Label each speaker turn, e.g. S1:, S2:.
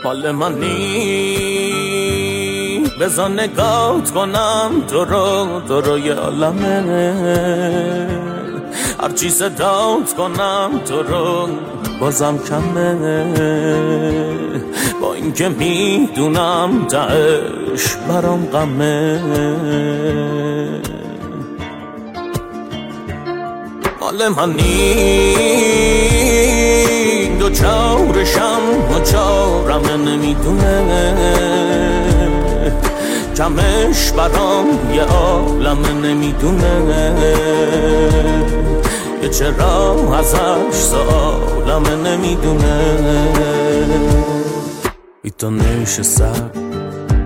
S1: مال منی بذار نگات کنم تو رو یه عالمه هرچی صدات کنم تو رو بازم کمه با اینکه میدونم تهش برام غمه مال منی دو چارشم و چارم نمیدونه کمش برام یه عالم نمیدونه که چرا ازش سالم نمیدونه ایتانش سر